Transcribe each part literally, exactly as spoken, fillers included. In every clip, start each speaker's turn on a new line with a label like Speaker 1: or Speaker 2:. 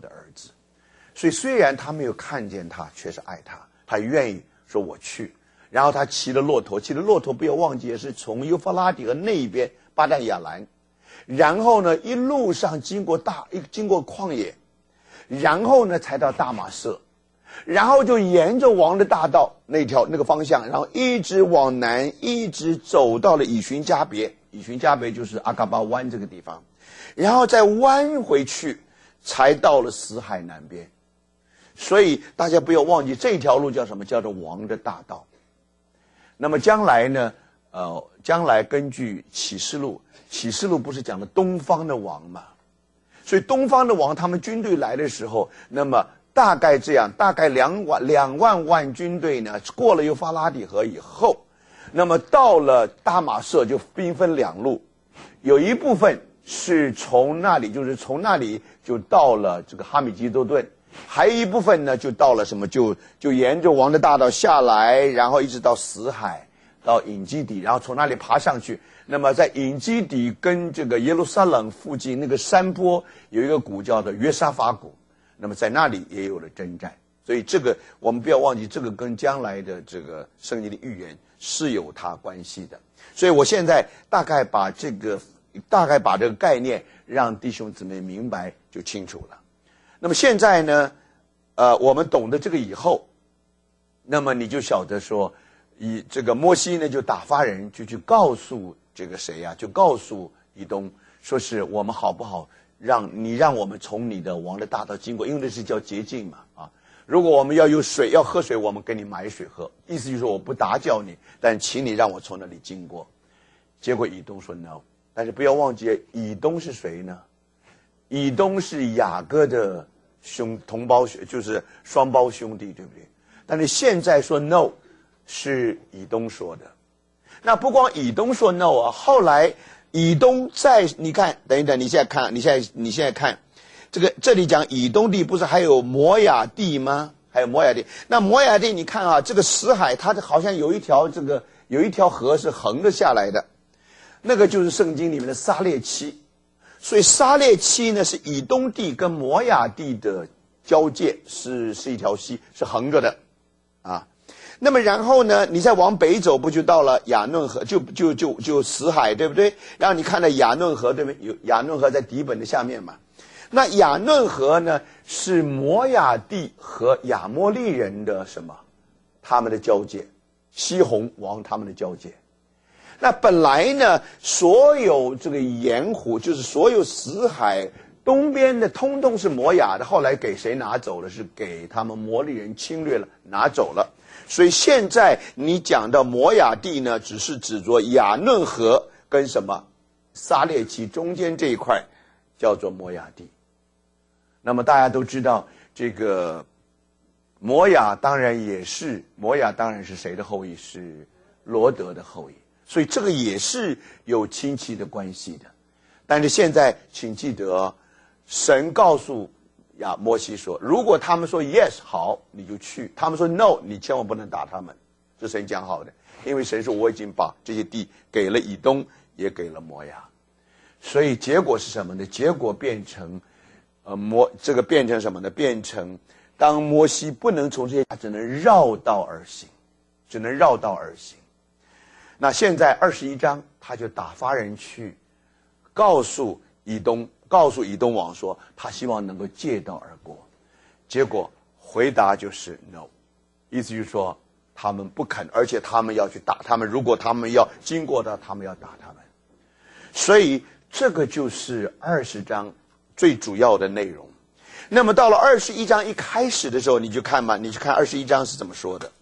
Speaker 1: 的儿子。所以虽然他没有看见他，却是爱他，他愿意说我去。然后他骑了骆驼，骑了骆驼不要忘记也是从幼发拉底河那一边巴旦亚兰，然后呢一路上经过大经过旷野，然后呢才到大马色，然后就沿着王的大道那条那个方向，然后一直往南，一直走到了以寻加别，以寻加别就是阿嘎巴湾这个地方，然后再弯回去，才到了死海南边。所以大家不要忘记这条路叫什么？叫做王的大道。那么将来呢？呃，将来根据启示录，启示录不是讲的东方的王嘛？所以东方的王他们军队来的时候，那么大概这样，大概两万两万万军队呢，过了幼发拉底河以后，那么到了大马色就兵分两路，有一部分是从那里，就是从那里就到了这个哈米基多顿。还有一部分呢，就到了什么，就就沿着王的大道下来，然后一直到死海，到隐基底，然后从那里爬上去。那么在隐基底跟这个耶路撒冷附近那个山坡有一个谷叫做约沙法谷，那么在那里也有了征战。所以这个我们不要忘记，这个跟将来的这个圣经的预言是有它关系的。所以我现在大概把这个大概把这个概念让弟兄姊妹明白就清楚了。那么现在呢，呃，我们懂得这个以后，那么你就晓得说，以这个摩西呢就打发人就去告诉这个谁呀、啊，就告诉以东，说是我们好不好让你让我们从你的王的大道经过，因为这是叫捷径嘛啊。如果我们要有水要喝水，我们给你买水喝，意思就是说我不打搅你，但请你让我从那里经过。结果以东说 no， 但是不要忘记以东是谁呢？以东是雅各的兄同胞，就是双胞兄弟，对不对？但是现在说 no 是以东说的。那不光以东说 no 啊，后来以东在你看，等一等，你现在看，你现在你现在看，这个这里讲以东地不是还有摩亚地吗？还有摩亚地。那摩亚地你看啊，这个死海它好像有一条这个有一条河是横着下来的，那个就是圣经里面的撒列期。所以撒列期呢是以东地跟摩亚地的交界，是是一条溪，是横着的啊。那么然后呢，你再往北走，不就到了亚嫩河，就就就就死海，对不对？然后你看到亚嫩河，对不对？有亚嫩河在底本的下面嘛。那亚嫩河呢是摩亚地和亚摩利人的什么？他们的交界，西宏王他们的交界。那本来呢，所有这个盐湖，就是所有死海东边的，通通是摩亚的。后来给谁拿走了？是给他们摩利人侵略了，拿走了。所以现在你讲到摩亚地呢，只是指着亚嫩河跟什么撒列期中间这一块，叫做摩亚地。那么大家都知道，这个摩亚当然也是摩亚，当然是谁的后裔？是罗德的后裔。所以这个也是有亲戚的关系的。但是现在请记得，神告诉亚摩西说，如果他们说 yes 好，你就去；他们说 no， 你千万不能打他们。这神讲好的，因为神说我已经把这些地给了以东，也给了摩亚。所以结果是什么呢？结果变成呃摩这个变成什么呢？变成当摩西不能从这些，他只能绕道而行，只能绕道而行。那现在二十一章，他就打发人去告诉以东，告诉以东王说，他希望能够借道而过。结果回答就是 no， 意思就是说他们不肯，而且他们要去打他们。如果他们要经过的，他们要打他们。所以这个就是二十章最主要的内容。那么到了二十一章一开始的时候，你就看吧，你去看二十一章是怎么说的。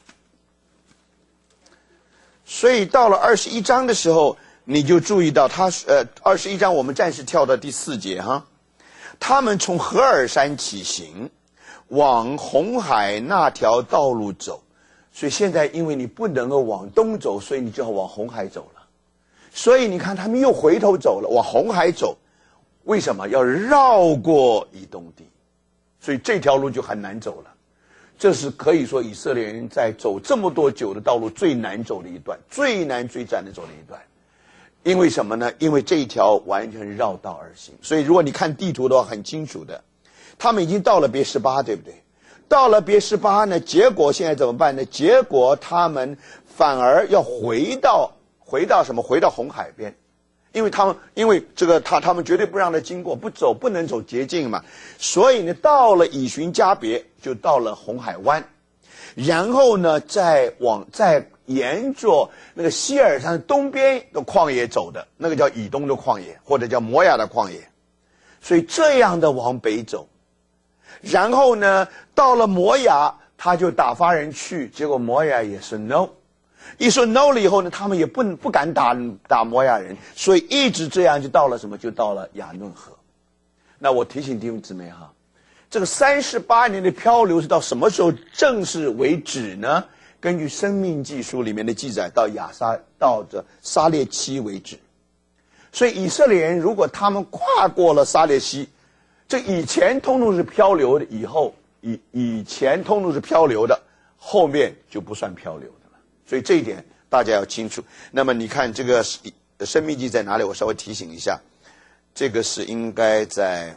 Speaker 1: 所以到了二十一章的时候，你就注意到他呃，二十一章我们暂时跳到第四节哈。他们从何尔山起行，往红海那条道路走。所以现在因为你不能够往东走，所以你就要往红海走了。所以你看他们又回头走了，往红海走。为什么要绕过以东地？所以这条路就很难走了。这是可以说以色列人在走这么多久的道路最难走的一段，最难最难的走的一段。因为什么呢？因为这一条完全绕道而行。所以如果你看地图的话，很清楚的， 他们已经到了别是巴，对不对？到了别是巴呢，结果现在怎么办呢？结果他们反而要回到回到什么？回到红海边，因为他们因为这个他他们绝对不让他经过，不走不能走捷径嘛，所以呢，到了以寻加别，就到了红海湾，然后呢，再往再沿着那个希尔山东边的旷野走的，那个叫以东的旷野，或者叫摩亚的旷野，所以这样的往北走。然后呢，到了摩亚，他就打发人去，结果摩亚也是 no， 一说 no 了以后呢，他们也不不敢打打摩亚人，所以一直这样就到了什么？就到了亚嫩河。那我提醒弟兄姊妹哈，这个三十八年的漂流是到什么时候正式为止呢？根据《生命记》书里面的记载，到亚撒到这撒列期为止。所以以色列人如果他们跨过了撒列期，这以前通通是漂流的，以后以以前通通是漂流的，后面就不算漂流的了。所以这一点大家要清楚。那么你看这个《生命记》在哪里？我稍微提醒一下，这个是应该在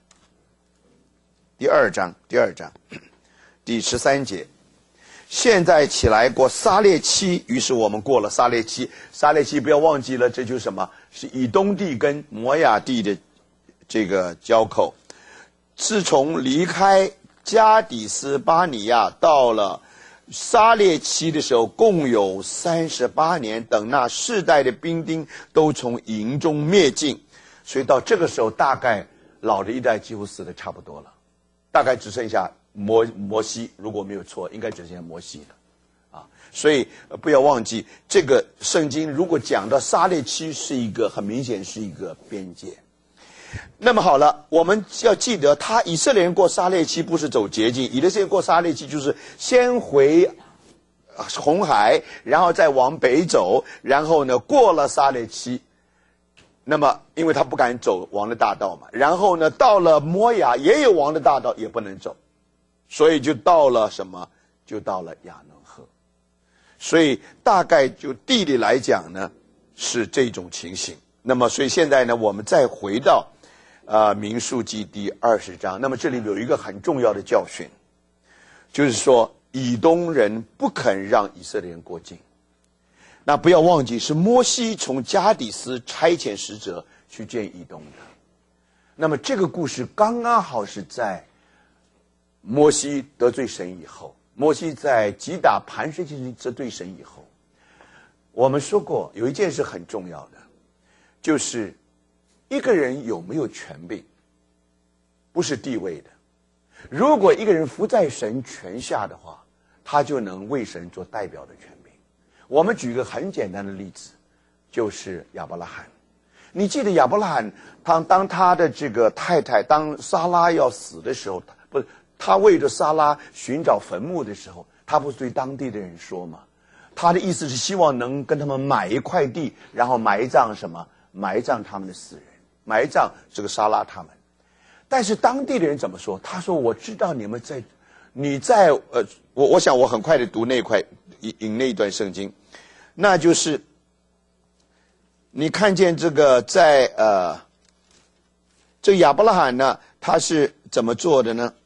Speaker 1: 第二章，第二章第十三节。现在起来过撒列期，于是我们过了撒列期。撒列期不要忘记了，这就是什么？是以东地跟摩亚地的这个交口。自从离开加底斯巴尼亚到了撒列期的时候，共有三十八年，等那世代的兵丁都从营中灭尽。所以到这个时候，大概老的一代几乎死的差不多了，大概只剩下摩摩西，如果没有错，应该只剩下摩西了，啊，所以、呃、不要忘记，这个圣经如果讲到撒列期是一个很明显是一个边界。那么好了，我们要记得，他以色列人过撒列期不是走捷径，以色列人过撒列期就是先回红海，然后再往北走，然后呢过了撒列期。那么因为他不敢走王的大道嘛，然后呢到了摩亚也有王的大道，也不能走，所以就到了什么？就到了亚嫩河。所以大概就地理来讲呢是这种情形。那么所以现在呢我们再回到呃民数记第二十章，那么这里有一个很重要的教训，就是说以东人不肯让以色列人过境。那不要忘记，是摩西从加底斯差遣使者去见以东的。那么这个故事刚刚好是在摩西得罪神以后，摩西在击打磐石进行得罪神以后，我们说过有一件事很重要的，就是一个人有没有权柄，不是地位的。如果一个人服在神权下的话，他就能为神做代表的权柄。我们举一个很简单的例子，就是亚伯拉罕。你记得亚伯拉罕，当当他的这个太太，当撒拉要死的时候，不是他为着撒拉寻找坟墓的时候，他不是对当地的人说吗？他的意思是希望能跟他们买一块地，然后埋葬什么？埋葬他们的死人，埋葬这个撒拉他们。但是当地的人怎么说？他说：“我知道你们在，你在呃，我我想我很快的读那块引引那一段圣经，那就是你看见这个在呃，这个亚伯拉罕呢，他是怎么做的呢？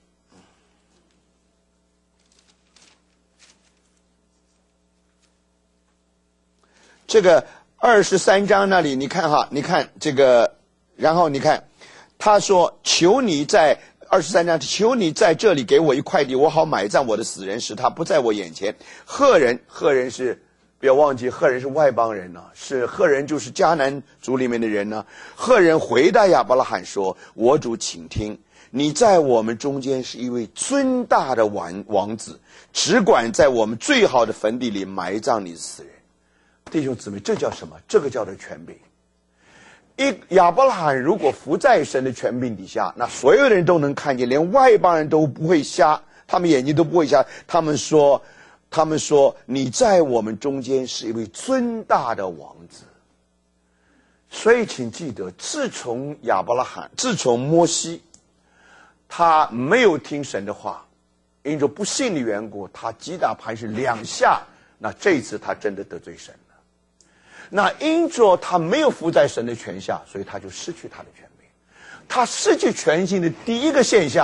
Speaker 1: 这个二十三章那里，你看哈，你看这个，然后你看。”他说：“求你在二十三章，求你在这里给我一块地，我好埋葬我的死人，使他不在我眼前。”赫人，赫人是不要忘记，赫人是外邦人呢、啊，是赫人就是迦南族里面的人呢、啊。赫人回答亚伯拉罕说：“我主，请听，你在我们中间是一位尊大的王王子，只管在我们最好的坟地里埋葬你的死人。”弟兄姊妹，这叫什么？这个叫做权柄。一亚伯拉罕如果服在神的权柄底下，那所有的人都能看见，连外邦人都不会瞎，他们眼睛都不会瞎。他们说，他们说你在我们中间是一位尊大的王子。所以请记得，自从亚伯拉罕，自从摩西，他没有听神的话，因着不信的缘故，他击打磐石两下，那这一次他真的得罪神了。那因着他没有服在神的权下，所以他就失去他的权柄。他失去权性的第一个现象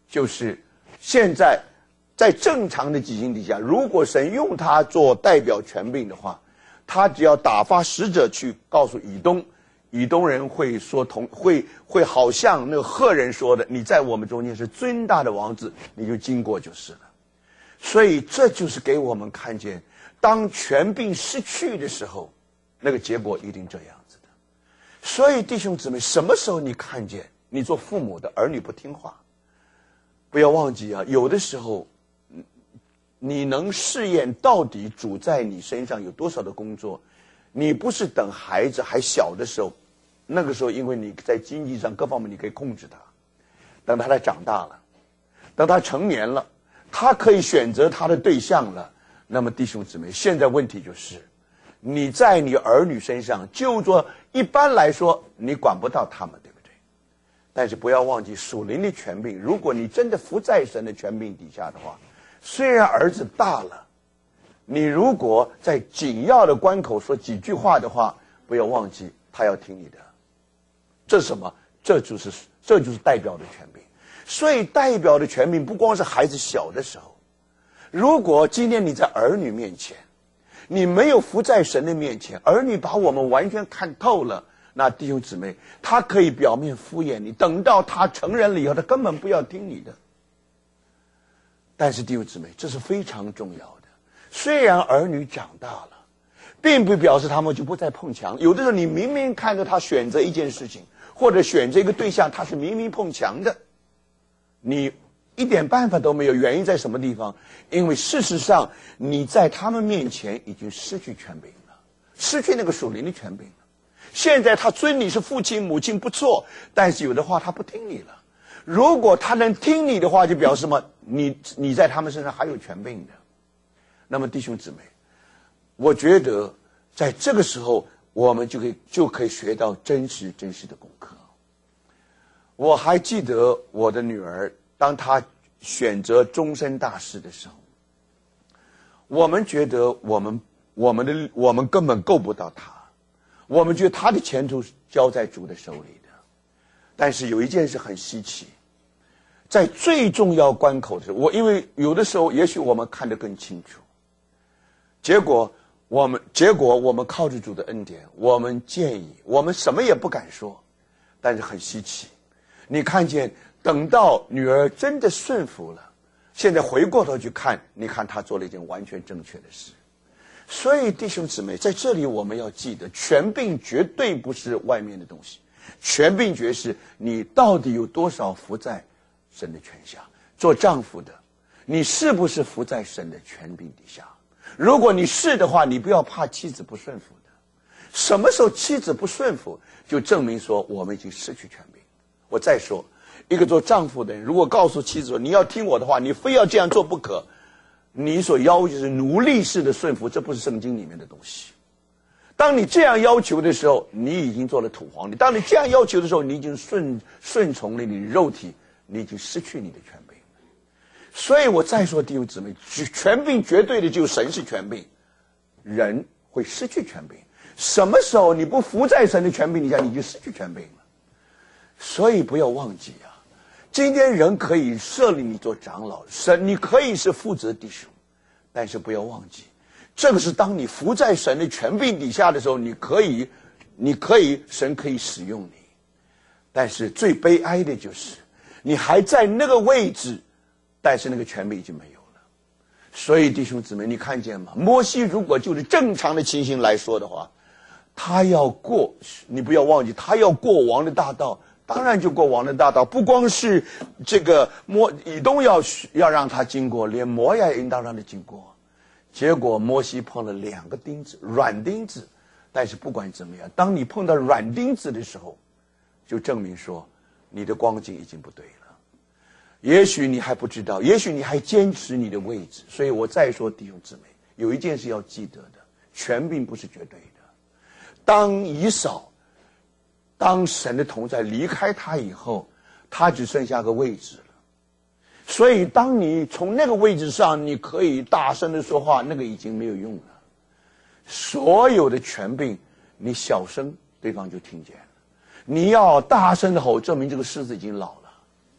Speaker 1: 就是现在在正常的情形底下，如果神用他做代表权柄的话，他只要打发使者去告诉以东，以东人会说同会会好像那个赫人说的，你在我们中间是尊大的王子，你就经过就是了。所以这就是给我们看见，当权柄失去的时候，那个结果一定这样子的。所以弟兄姊妹，什么时候你看见你做父母的儿女不听话，不要忘记啊，有的时候你能试验到底主在你身上有多少的工作，你不是等孩子还小的时候，那个时候因为你在经济上各方面你可以控制他，等他来长大了，等他成年了，他可以选择他的对象了，那么弟兄姊妹，现在问题就是你在你儿女身上，就说一般来说你管不到他们，对不对？但是不要忘记属灵的权柄，如果你真的服在神的权柄底下的话，虽然儿子大了，你如果在紧要的关口说几句话的话，不要忘记他要听你的。这是什么？这就是这就是代表的权柄。所以代表的权柄不光是孩子小的时候，如果今天你在儿女面前，你没有服在神的面前，儿女把我们完全看透了，那弟兄姊妹，他可以表面敷衍你，等到他成人了以后，他根本不要听你的。但是弟兄姊妹，这是非常重要的。虽然儿女长大了，并不表示他们就不再碰墙。有的时候你明明看着他选择一件事情，或者选择一个对象，他是明明碰墙的，你一点办法都没有。原因在什么地方？因为事实上你在他们面前已经失去权柄了，失去那个属灵的权柄了。现在他尊你是父亲母亲不错，但是有的话他不听你了。如果他能听你的话，就表示什么？你你在他们身上还有权柄的。那么弟兄姊妹，我觉得在这个时候我们就可以就可以学到真实真实的功课。我还记得我的女儿，当她选择终身大事的时候，我们觉得我们我们的我们根本够不到她，我们觉得她的前途交在主的手里的。但是有一件事很稀奇，在最重要关口的时候，我因为有的时候也许我们看得更清楚，结果我们结果我们靠着主的恩典，我们建议，我们什么也不敢说，但是很稀奇，你看见等到女儿真的顺服了，现在回过头去看，你看她做了一件完全正确的事。所以弟兄姊妹，在这里我们要记得，权柄绝对不是外面的东西，权柄绝是你到底有多少服在神的权下。做丈夫的，你是不是服在神的权柄底下？如果你是的话，你不要怕妻子不顺服的。什么时候妻子不顺服，就证明说我们已经失去权柄。我再说，一个做丈夫的人，如果告诉妻子说你要听我的话，你非要这样做不可，你所要求是奴隶式的顺服，这不是圣经里面的东西。当你这样要求的时候，你已经做了土皇帝；当你这样要求的时候，你已经顺顺从了你的肉体，你已经失去你的权柄。所以我再说弟兄姊妹，权柄绝对的只有神是权柄，人会失去权柄。什么时候你不服在神的权柄底下，你就失去权柄了。所以不要忘记啊，今天人可以设立你做长老，神你可以是负责弟兄，但是不要忘记，这个是当你服在神的权柄底下的时候，你可以你可以神可以使用你。但是最悲哀的就是你还在那个位置，但是那个权柄已经没有了。所以弟兄姊妹，你看见吗？摩西如果就是正常的情形来说的话，他要过，你不要忘记，他要过王的大道，当然就过王的大道，不光是这个摩以东要要让他经过，连摩亚也应当让他经过。结果摩西碰了两个钉子，软钉子。但是不管怎么样，当你碰到软钉子的时候，就证明说你的光景已经不对了。也许你还不知道，也许你还坚持你的位置。所以我再说弟兄姊妹，有一件事要记得的，权柄不是绝对的。当以扫当神的同在离开他以后，他只剩下个位置了。所以当你从那个位置上你可以大声的说话，那个已经没有用了。所有的权柄你小声对方就听见了，你要大声的吼，证明这个狮子已经老了。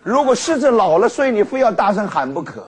Speaker 1: 如果狮子老了，所以你非要大声喊不可。